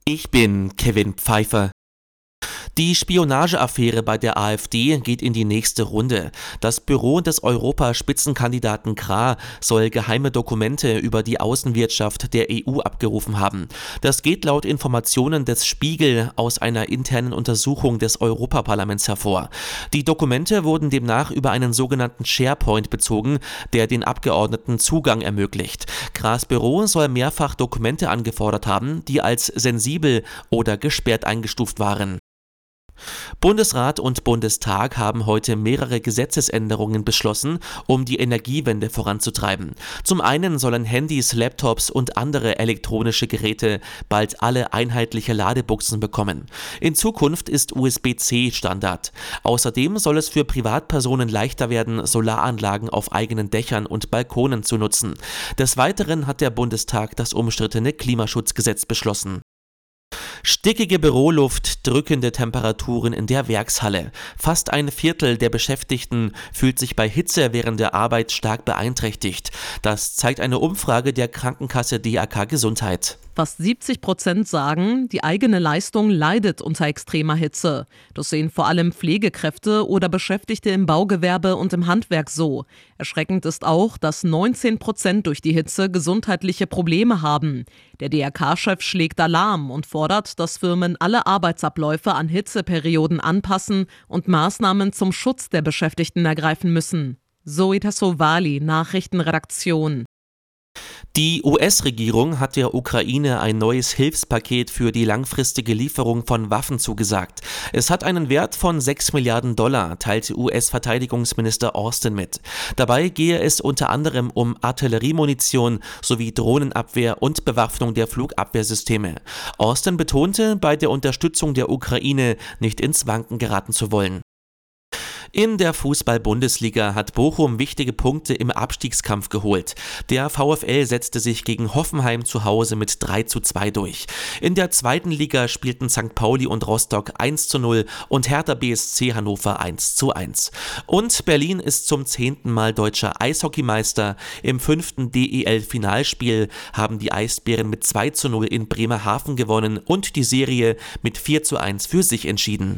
Ich bin Kevin Pfeiffer. Die Spionageaffäre bei der AfD geht in die nächste Runde. Das Büro des Europaspitzenkandidaten Krah soll geheime Dokumente über die Außenwirtschaft der EU abgerufen haben. Das geht laut Informationen des Spiegel aus einer internen Untersuchung des Europaparlaments hervor. Die Dokumente wurden demnach über einen sogenannten SharePoint bezogen, der den Abgeordneten Zugang ermöglicht. Krahs Büro soll mehrfach Dokumente angefordert haben, die als sensibel oder gesperrt eingestuft waren. Bundesrat und Bundestag haben heute mehrere Gesetzesänderungen beschlossen, um die Energiewende voranzutreiben. Zum einen sollen Handys, Laptops und andere elektronische Geräte bald alle einheitliche Ladebuchsen bekommen. In Zukunft ist USB-C Standard. Außerdem soll es für Privatpersonen leichter werden, Solaranlagen auf eigenen Dächern und Balkonen zu nutzen. Des Weiteren hat der Bundestag das umstrittene Klimaschutzgesetz beschlossen. Stickige Büroluft, drückende Temperaturen in der Werkshalle. Fast ein Viertel der Beschäftigten fühlt sich bei Hitze während der Arbeit stark beeinträchtigt. Das zeigt eine Umfrage der Krankenkasse DAK Gesundheit. Fast 70% sagen, die eigene Leistung leidet unter extremer Hitze. Das sehen vor allem Pflegekräfte oder Beschäftigte im Baugewerbe und im Handwerk so. Erschreckend ist auch, dass 19% durch die Hitze gesundheitliche Probleme haben. Der DRK-Chef schlägt Alarm und fordert, dass Firmen alle Arbeitsabläufe an Hitzeperioden anpassen und Maßnahmen zum Schutz der Beschäftigten ergreifen müssen. Zoe Tassovali, Nachrichtenredaktion. Die US-Regierung hat der Ukraine ein neues Hilfspaket für die langfristige Lieferung von Waffen zugesagt. Es hat einen Wert von $6 Milliarden, teilte US-Verteidigungsminister Austin mit. Dabei gehe es unter anderem um Artilleriemunition sowie Drohnenabwehr und Bewaffnung der Flugabwehrsysteme. Austin betonte, bei der Unterstützung der Ukraine nicht ins Wanken geraten zu wollen. In der Fußball-Bundesliga hat Bochum wichtige Punkte im Abstiegskampf geholt. Der VfL setzte sich gegen Hoffenheim zu Hause mit 3:2 durch. In der zweiten Liga spielten St. Pauli und Rostock 1:0 und Hertha BSC Hannover 1:1. Und Berlin ist zum 10. Mal deutscher Eishockeymeister. Im 5. DEL-Finalspiel haben die Eisbären mit 2:0 in Bremerhaven gewonnen und die Serie mit 4:1 für sich entschieden.